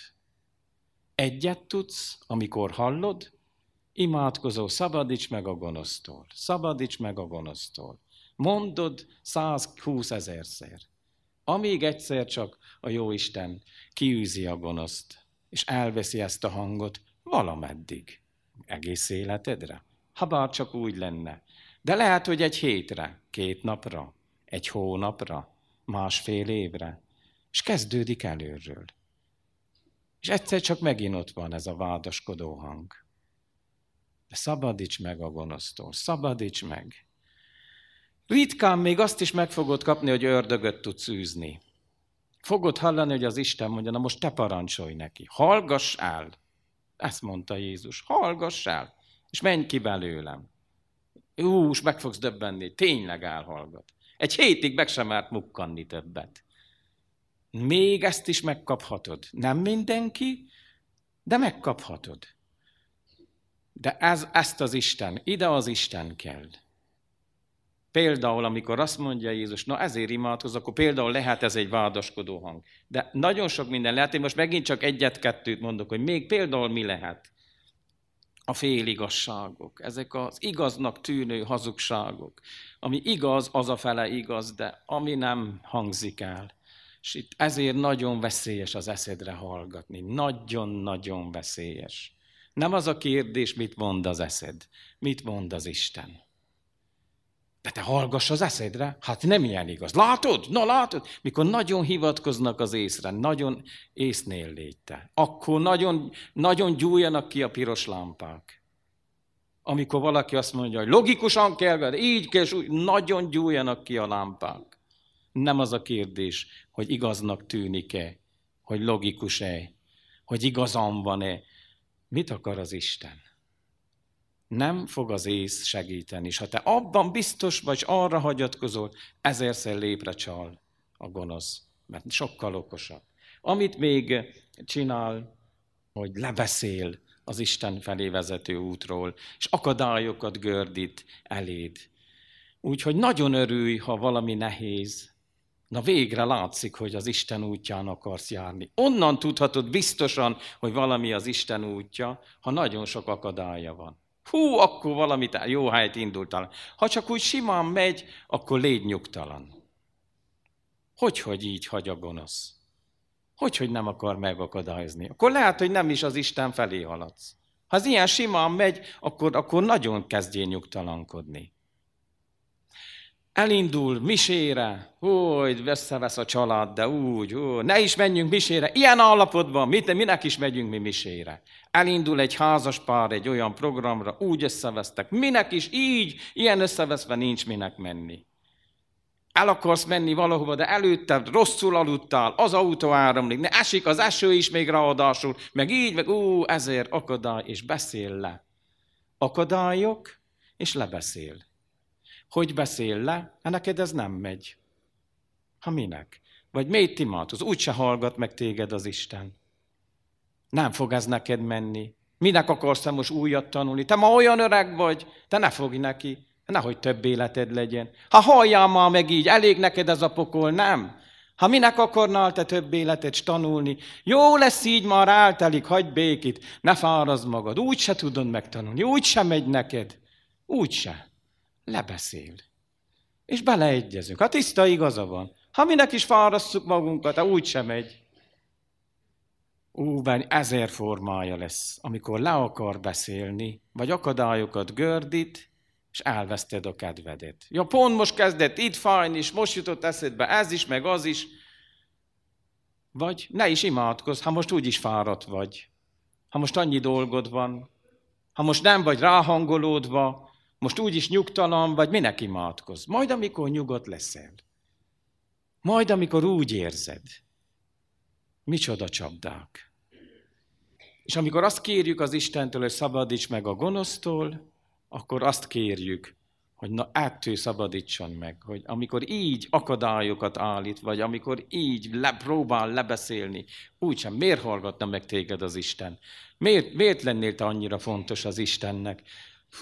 Egyet tudsz, amikor hallod, imádkozol, szabadíts meg a gonosztól, szabadíts meg a gonosztól. Mondod 120 000-szer. Amíg egyszer csak a Jóisten kiűzi a gonoszt, és elveszi ezt a hangot valameddig, egész életedre. Ha bár csak úgy lenne. De lehet, hogy egy hétre, 2 napra, 1 hónapra, 1,5 évre, és kezdődik előről. És egyszer csak megint ott van ez a vádaskodó hang. De szabadíts meg a gonosztól, szabadíts meg. Ritkán még azt is meg fogod kapni, hogy ördögöt tudsz űzni. Fogod hallani, hogy az Isten mondja, na most te parancsolj neki, hallgass el. Ezt mondta Jézus, hallgass el, és menj ki belőlem. És meg fogsz döbbenni, tényleg elhallgat. 1 hétig meg sem mert mukkanni többet. Még ezt is megkaphatod. Nem mindenki, de megkaphatod. De ezt az Isten, ide az Isten kell. Például, amikor azt mondja Jézus, na ezért imádkoz, akkor például lehet ez egy vádaskodó hang. De nagyon sok minden lehet, én most megint csak 1-2 mondok, hogy még például mi lehet. A féligasságok, ezek az igaznak tűnő hazugságok. Ami igaz, az a fele igaz, de ami nem hangzik el. És itt ezért nagyon veszélyes az eszedre hallgatni. Nagyon-nagyon veszélyes. Nem az a kérdés, mit mond az eszed, mit mond az Isten. De te hallgass az eszedre? Hát nem ilyen igaz. Látod? Na látod? Mikor nagyon hivatkoznak az észre, nagyon észnél légy te. Akkor nagyon gyújjanak ki a piros lámpák. Amikor valaki azt mondja, hogy logikusan kell, de így kell, és úgy, nagyon gyújjanak ki a lámpák. Nem az a kérdés, hogy igaznak tűnik-e, hogy logikus-e, hogy igazam van-e. Mit akar az Isten? Nem fog az ész segíteni. És ha te abban biztos vagy, arra hagyatkozol, 1000-szer lépre csal a gonosz, mert sokkal okosabb. Amit még csinál, hogy lebeszél az Isten felé vezető útról, és akadályokat gördít eléd. Úgyhogy nagyon örülj, ha valami nehéz. Na végre látszik, hogy az Isten útján akarsz járni. Onnan tudhatod biztosan, hogy valami az Isten útja, ha nagyon sok akadálya van. Akkor valamit jó helyt indultál. Ha csak úgy simán megy, akkor légy nyugtalan. Hogy így hagy a gonosz? Hogy nem akar megakadályozni? Akkor lehet, hogy nem is az Isten felé haladsz. Ha az ilyen simán megy, akkor nagyon kezdjél nyugtalankodni. Elindul misére, hogy összevesz a család, de úgy, ne is menjünk misére, ilyen állapotban, minek is megyünk mi misére. Elindul egy házas pár egy olyan programra, úgy összevesztek, minek is így, ilyen összeveszve nincs minek menni. El akarsz menni valahova, de előtte rosszul aludtál, az autó áramlik, ne esik az eső is még ráadásul, meg így, meg ezért akadály, és beszél le. Akadályok, és lebeszél. Hogy beszél le? Hát neked ez nem megy. Ha minek? Vagy miért imádkozol? Úgyse hallgat meg téged az Isten. Nem fog ez neked menni. Minek akarsz te most újat tanulni? Te ma olyan öreg vagy, te ne fogj neki. Nehogy több életed legyen. Ha halljál már meg így, elég neked ez a pokol, nem? Ha minek akarnál te több életet tanulni? Jó lesz így, már eltelik, hagyd békét, ne fárazd magad. Úgyse tudod megtanulni, úgyse megy neked. Úgyse. Lebeszél. És beleegyezünk. Ha tiszta igaza van. Ha minek is fárasztjuk magunkat, ha úgysem megy. Ben 1000 formája lesz, amikor le akar beszélni, vagy akadályokat gördít, és elveszted a kedvedet. Ja, pont most kezdett itt fájni, és most jutott eszedbe ez is, meg az is. Vagy ne is imádkozz, ha most úgyis fáradt vagy. Ha most annyi dolgod van. Ha most nem vagy ráhangolódva, most úgyis nyugtalan vagy, minek imádkozz? Majd amikor nyugodt leszel. Majd amikor úgy érzed. Micsoda csapdák. És amikor azt kérjük az Istentől, hogy szabadíts meg a gonosztól, akkor azt kérjük, hogy na ettől szabadítson meg, hogy amikor így akadályokat állít, vagy amikor így próbál lebeszélni, úgysem, miért hallgatna meg téged az Isten? Miért lennél te annyira fontos az Istennek?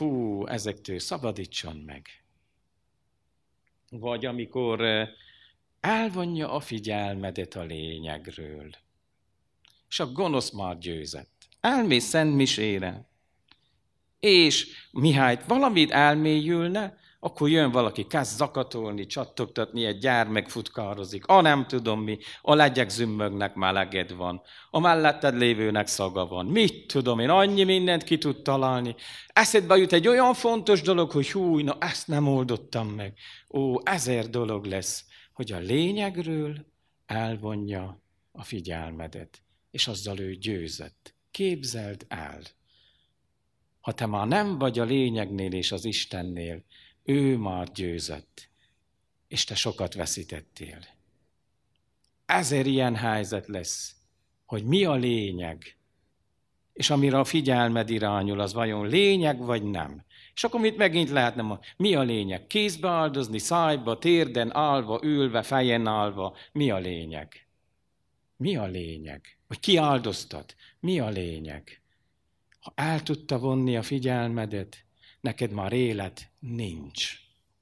Ezektől szabadítson meg. Vagy amikor elvonja a figyelmedet a lényegről. És a gonosz már győzött. Elmész Szent Misére, és mihágy valamit elmélyülne, akkor jön valaki, kezd zakatolni, csattogtatni, egy gyermek futkározik, nem tudom mi, a legyek zümmögnek, meleged van, a melletted lévőnek szaga van, mit tudom én, annyi mindent ki tud találni. Eszedbe jut egy olyan fontos dolog, hogy hú, na ezt nem oldottam meg. 1000 dolog lesz, hogy a lényegről elvonja a figyelmedet, és azzal ő győzött. Képzeld el, ha te már nem vagy a lényegnél és az Istennél, ő már győzött, és te sokat veszítettél. 1000 ilyen helyzet lesz, hogy mi a lényeg, és amire a figyelmed irányul, az vajon lényeg vagy nem. És akkor mit megint lehetne mondani? Mi a lényeg? Kézbe áldozni, szájba, térden állva, ülve, fejen állva. Mi a lényeg? Mi a lényeg? Vagy ki áldoztat? Mi a lényeg? Ha el tudta vonni a figyelmedet, neked már élet nincs.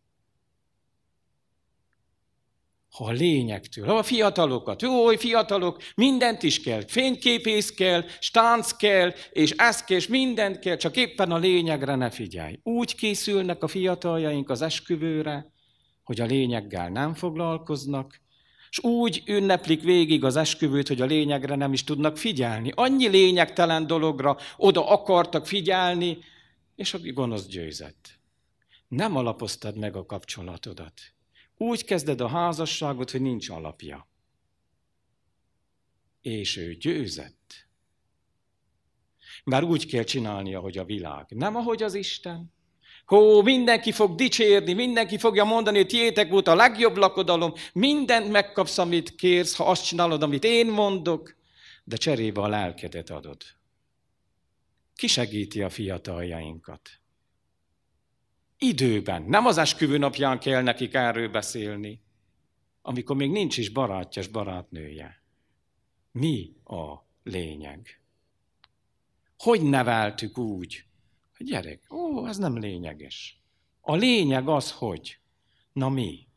Ha a lényegtől, ha a fiatalokat, fiatalok, mindent is kell, fényképész kell, stánc kell, és ez kell, és mindent kell, csak éppen a lényegre ne figyelj. Úgy készülnek a fiataljaink az esküvőre, hogy a lényeggel nem foglalkoznak, és úgy ünneplik végig az esküvőt, hogy a lényegre nem is tudnak figyelni. Annyi lényegtelen dologra oda akartak figyelni, és a gonosz győzött. Nem alapoztad meg a kapcsolatodat. Úgy kezded a házasságot, hogy nincs alapja. És ő győzött. Bár úgy kell csinálnia, ahogy a világ. Nem ahogy az Isten. Mindenki fog dicsérni, mindenki fogja mondani, hogy tiétek volt a legjobb lakodalom, mindent megkapsz, amit kérsz, ha azt csinálod, amit én mondok, de cserébe a lelkedet adod. Ki segíti a fiataljainkat? Időben, nem az esküvő napján kell nekik erről beszélni, amikor még nincs is barátja és barátnője. Mi a lényeg? Hogy neveltük úgy, hogy gyerek, ez nem lényeges. A lényeg az, hogy, na mi?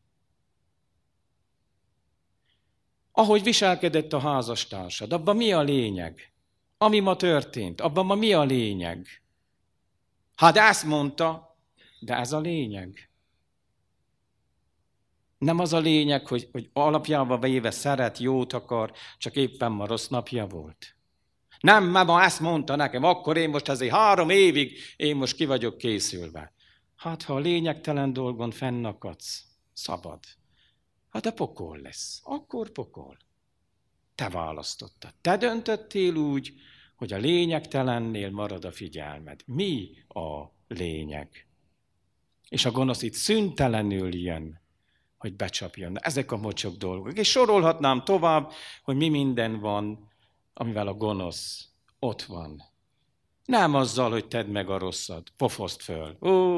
Ahogy viselkedett a házastársad, abban mi a lényeg? Ami ma történt, abban ma mi a lényeg? Hát ezt mondta, de ez a lényeg. Nem az a lényeg, hogy alapjába véve szeret, jót akar, csak éppen ma rossz napja volt. Nem, mert ma ezt mondta nekem, akkor én most ezért 3 évig, én most ki vagyok készülve. Hát, ha a lényegtelen dolgon fennakadsz, szabad. Hát de pokol lesz. Akkor pokol. Te választottad. Te döntöttél úgy, hogy a lényegtelennél marad a figyelmed. Mi a lényeg? És a gonosz itt szüntelenül jön, hogy becsapjon. Ezek a mocsok dolgok. És sorolhatnám tovább, hogy mi minden van, amivel a gonosz ott van. Nem azzal, hogy tedd meg a rosszat, pofozd föl.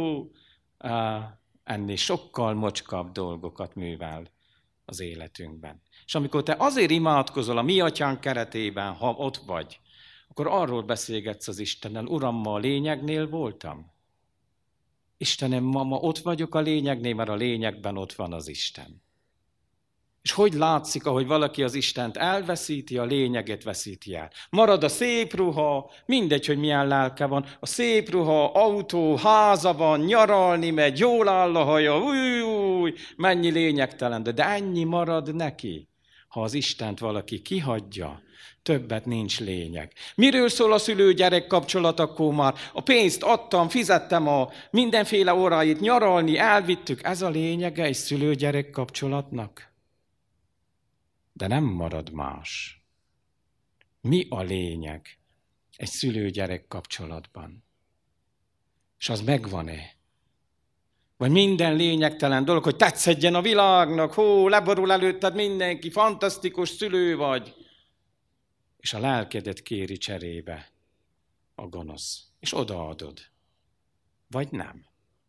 Ennél sokkal mocskabb dolgokat művel az életünkben. És amikor te azért imádkozol a mi atyánk keretében, ha ott vagy, akkor arról beszélgetsz az Istennel, Uram, ma a lényegnél voltam. Istenem, ma ott vagyok a lényegnél, mert a lényegben ott van az Isten. És hogy látszik, ahogy valaki az Istent elveszíti, a lényeget veszíti el. Marad a szép ruha, mindegy, hogy milyen lelke van, a szép ruha, autó, háza van, nyaralni megy, jól áll a haja, mennyi lényegtelen, de ennyi marad neki, ha az Istent valaki kihagyja. Többet nincs lényeg. Miről szól a szülő-gyerek kapcsolat, akkor már a pénzt adtam, fizettem a mindenféle óráit, nyaralni, elvittük. Ez a lényege egy szülő-gyerek kapcsolatnak? De nem marad más. Mi a lényeg egy szülő-gyerek kapcsolatban? És az megvan-e? Vagy minden lényegtelen dolog, hogy tetszedjen a világnak, leborul előtted mindenki, fantasztikus szülő vagy. És a lelkedet kéri cserébe a gonosz. És odaadod. Vagy nem.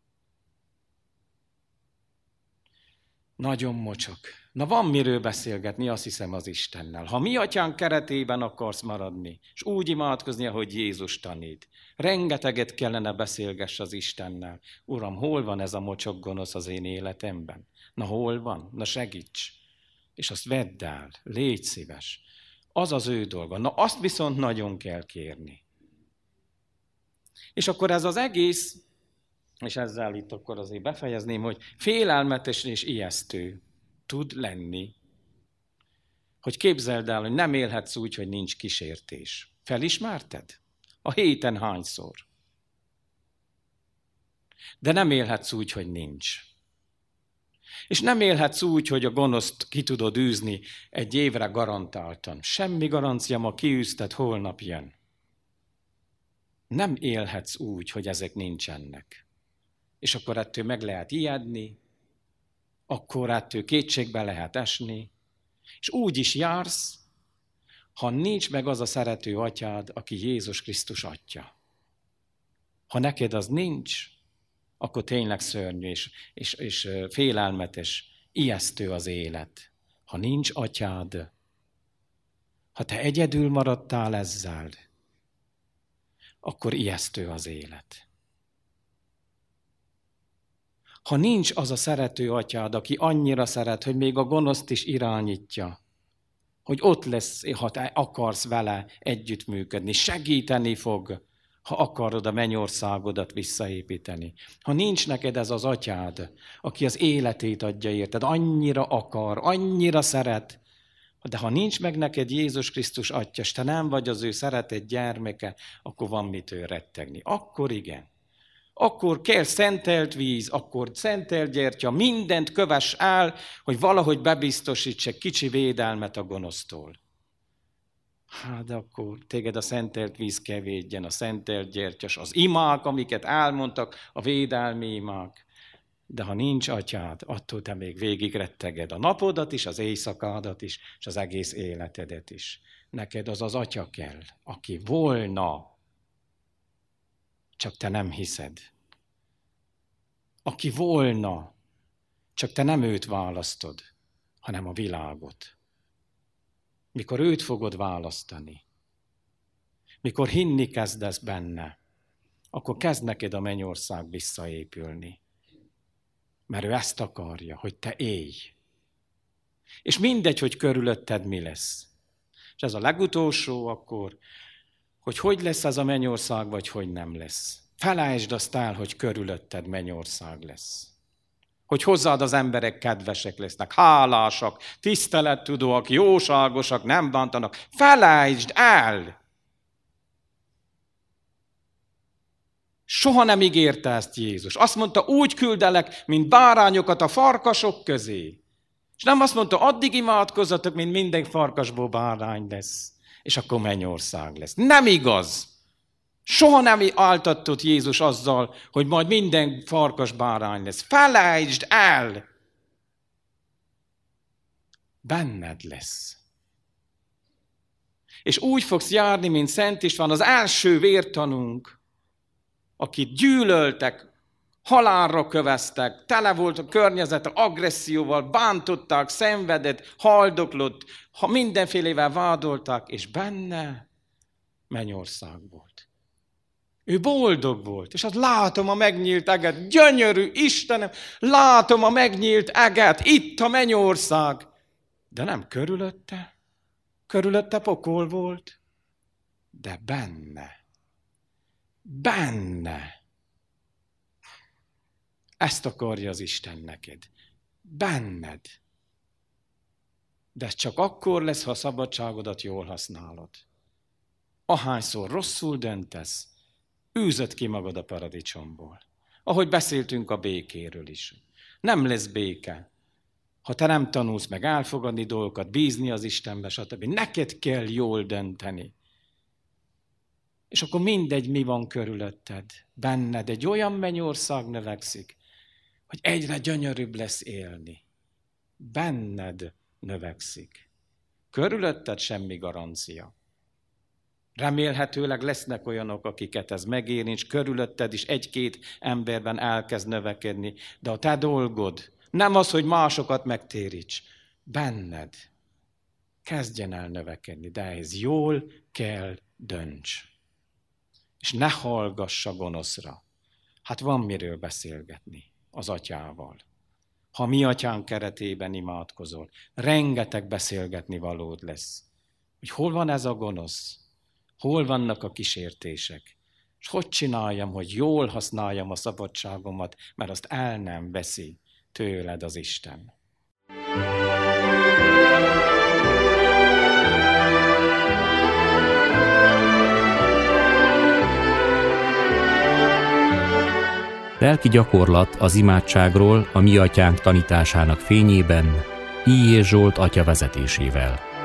Nagyon mocsok. Na van miről beszélgetni, azt hiszem az Istennel. Ha mi atyánk keretében akarsz maradni, és úgy imádkozni, ahogy Jézus tanít, rengeteget kellene beszélgess az Istennel. Uram, hol van ez a mocsok gonosz az én életemben? Na hol van? Na segíts. És azt vedd el, légy szíves. Az az ő dolga. Na azt viszont nagyon kell kérni. És akkor ez az egész, és ezzel itt akkor azért befejezném, hogy félelmetes és ijesztő tud lenni. Hogy képzeld el, hogy nem élhetsz úgy, hogy nincs kísértés. Felismerted? A héten hányszor? De nem élhetsz úgy, hogy nincs. És nem élhetsz úgy, hogy a gonoszt ki tudod űzni egy évre garantáltan. Semmi garancia, ma kiűzted, holnap jön. Nem élhetsz úgy, hogy ezek nincsenek. És akkor ettől meg lehet ijedni, akkor ettől kétségbe lehet esni, és úgy is jársz, ha nincs meg az a szerető atyád, aki Jézus Krisztus atya. Ha neked az nincs, akkor tényleg szörnyű és félelmetes, ijesztő az élet. Ha nincs atyád, ha te egyedül maradtál ezzel, akkor ijesztő az élet. Ha nincs az a szerető atyád, aki annyira szeret, hogy még a gonoszt is irányítja, hogy ott lesz, ha te akarsz vele együttműködni, segíteni fog, ha akarod a mennyországodat visszaépíteni. Ha nincs neked ez az atyád, aki az életét adja érted, annyira akar, annyira szeret, de ha nincs meg neked Jézus Krisztus atya, és te nem vagy az ő szeretett gyermeke, akkor van mitől rettegni. Akkor igen. Akkor kell szentelt víz, akkor szentelt gyertya, mindent kövess el, hogy valahogy bebiztosíts egy kicsi védelmet a gonosztól. Hát de akkor téged a szentelt víz kell védjen, a szentelt gyertyas, az imák, amiket elmondtak, a védelmi imák. De ha nincs atyád, attól te még végig retteged a napodat is, az éjszakádat is, és az egész életedet is. Neked az az atya kell, aki volna, csak te nem hiszed. Aki volna, csak te nem őt választod, hanem a világot. Mikor őt fogod választani, mikor hinni kezdesz benne, akkor kezd neked a mennyország visszaépülni. Mert ő ezt akarja, hogy te élj. És mindegy, hogy körülötted mi lesz. És ez a legutolsó akkor, hogy lesz ez a mennyország, vagy hogy nem lesz. Felejtsd azt el, hogy körülötted mennyország lesz. Hogy hozzád az emberek kedvesek lesznek, hálásak, tisztelettudóak, jóságosak, nem bántanak. Felejtsd el! Soha nem ígérte ezt Jézus. Azt mondta, úgy küldelek, mint bárányokat a farkasok közé. És nem azt mondta, addig imádkozzatok, mint minden farkasból bárány lesz. És akkor mennyország lesz. Nem igaz! Soha nem áltatott Jézus azzal, hogy majd minden farkas bárány lesz. Felejtsd el! Benned lesz. És úgy fogsz járni, mint Szent István, az első vértanunk, akit gyűlöltek, halálra köveztek, tele volt a környezete agresszióval, bántották, szenvedett, haldoklott, ha mindenfélével vádolták, és benne mennyország volt. Ő boldog volt, és azt látom a megnyílt eget, gyönyörű Istenem, látom a megnyílt eget, itt a mennyország. De nem körülötte, körülötte pokol volt, de benne. Ezt akarja az Isten neked, benned. De ez csak akkor lesz, ha a szabadságodat jól használod. Ahányszor rosszul döntesz, űzöd ki magad a paradicsomból. Ahogy beszéltünk a békéről is. Nem lesz béke, ha te nem tanulsz meg elfogadni dolgokat, bízni az Istenbe, stb. Neked kell jól dönteni. És akkor mindegy, mi van körülötted. Benned egy olyan mennyország növekszik, hogy egyre gyönyörűbb lesz élni. Benned növekszik. Körülötted semmi garancia. Remélhetőleg lesznek olyanok, akiket ez megérints, körülötted is egy-két emberben elkezd növekedni, de a te dolgod nem az, hogy másokat megtéríts, benned kezdjen el növekedni, de ez jól kell dönts. És ne hallgass a gonoszra. Hát van miről beszélgetni az atyával. ha mi atyánk keretében imádkozol. Rengeteg beszélgetni valód lesz. Hogy hol van ez a gonosz? Hol vannak a kísértések? És hogy csináljam, hogy jól használjam a szabadságomat, mert azt el nem veszi tőled az Isten. Lelki gyakorlat az imádságról a mi atyánk tanításának fényében, I. Zsolt atya vezetésével.